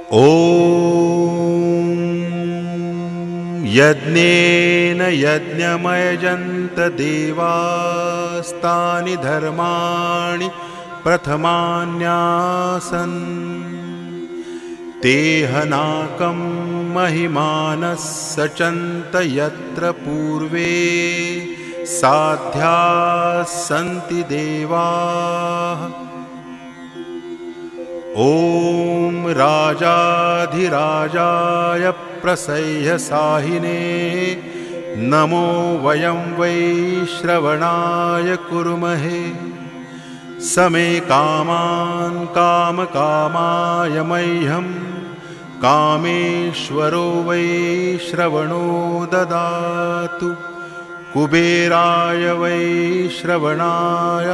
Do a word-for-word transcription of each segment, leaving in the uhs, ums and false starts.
ॐ यज्ञेन यज्ञमयजन्त देवास्तानि धर्माणि प्रथमान्यासन् तेहनाकं महिमानः सचन्त यत्र पूर्वे साध्याः सन्ति देवाः। ॐ राजाधिराजाय प्रसह्यसाहिने नमो वयं वै श्रवणाय कुर्महे। समे कामान् कामकामाय मह्यं कामेश्वरो वै श्रवणो ददातु। कुबेराय वै श्रवणाय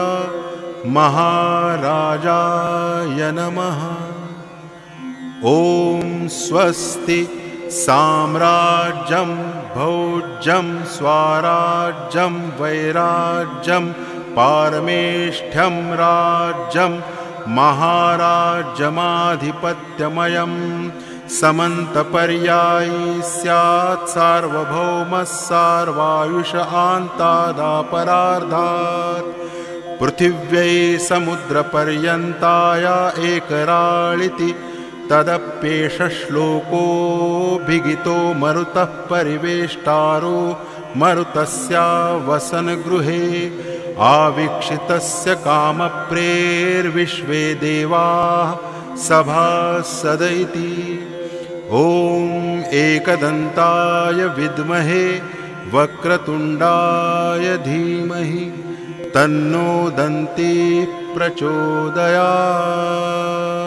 महाराजाय नमः। ॐ स्वस्ति साम्राज्यं भोज्यं स्वराज्यं वैराज्यं पारमेष्ठ्यं राज्यं महाराज्यमाधिपत्यमयं समन्तपर्यायी स्यात् सार्वभौमः सार्वायुष आन्तादापरार्धात्। पृथिव्यै समुद्रपर्यन्ताय एकराळिति तदप्येष श्लोकोऽभिगितो मरुतः परिवेष्टारो मरुतस्या वसनगृहे आवीक्षितस्य कामप्रेर्विश्वे देवाः सभासद इति। ॐ एकदन्ताय विद्महे वक्रतुण्डाय धीमहि तन्नो दन्ती प्रचोदयात्।